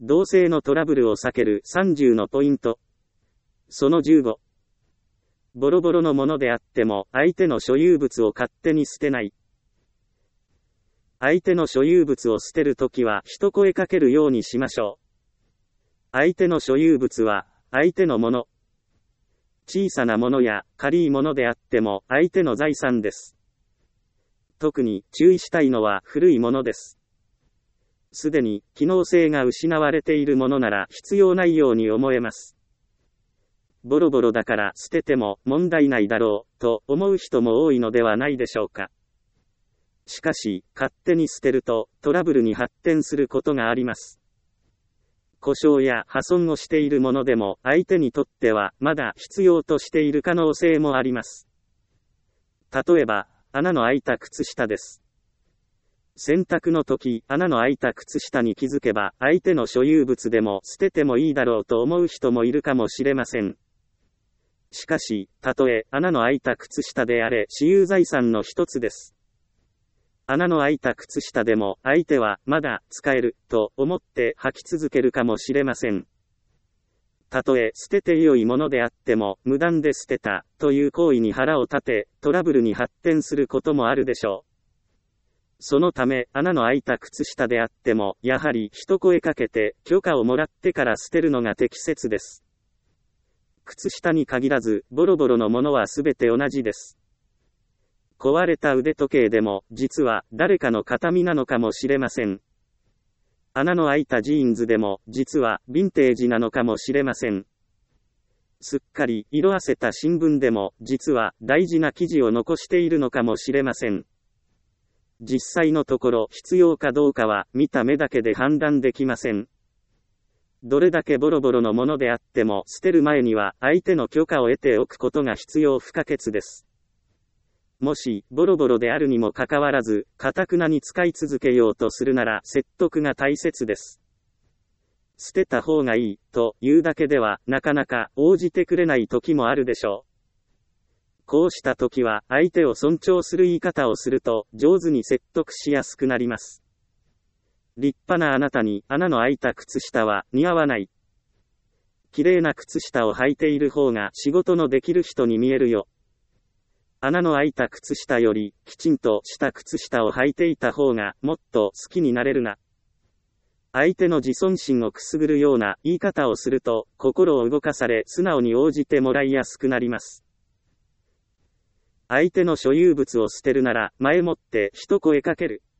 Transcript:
同性のトラブルを避ける30のポイント。その15。ボロボロのものであっても相手の所有物を勝手に捨てない。相手の所有物を捨てるときは一声かけるようにしましょう。相手の所有物は相手のもの。小さなものや軽いものであっても相手の財産です。特に注意したいのは古いものです。すでに機能性が失われているものなら必要ないように思えます。ボロボロだから捨てても問題ないだろうと思う人も多いのではないでしょうか。しかし、勝手に捨てるとトラブルに発展することがあります。故障や破損をしているものでも相手にとってはまだ必要としている可能性もあります。例えば、穴の開いた靴下です。洗濯の時、穴の開いた靴下に気づけば相手の所有物でも捨ててもいいだろうと思う人もいるかもしれません。しかし、たとえ穴の開いた靴下であれ私有財産の一つです。穴の開いた靴下でも相手はまだ使えると思って履き続けるかもしれません。たとえ捨てて良いものであっても無断で捨てたという行為に腹を立てトラブルに発展することもあるでしょう。そのため穴の開いた靴下であってもやはり一声かけて許可をもらってから捨てるのが適切です。靴下に限らずボロボロのものはすべて同じです。壊れた腕時計でも実は誰かの形見なのかもしれません。穴の開いたジーンズでも実はヴィンテージなのかもしれません。すっかり色あせた新聞でも実は大事な記事を残しているのかもしれません。実際のところ必要かどうかは見た目だけで判断できません。どれだけボロボロのものであっても捨てる前には相手の許可を得ておくことが必要不可欠です。もし、ボロボロであるにもかかわらず、頑なに使い続けようとするなら説得が大切です。捨てた方がいい、というだけでは、なかなか応じてくれない時もあるでしょう。こうした時は、相手を尊重する言い方をすると、上手に説得しやすくなります。立派なあなたに、穴の開いた靴下は似合わない。綺麗な靴下を履いている方が仕事のできる人に見えるよ。穴の開いた靴下より、きちんとした靴下を履いていた方が、もっと好きになれるな。相手の自尊心をくすぐるような言い方をすると、心を動かされ、素直に応じてもらいやすくなります。相手の所有物を捨てるなら、前もって一声かける。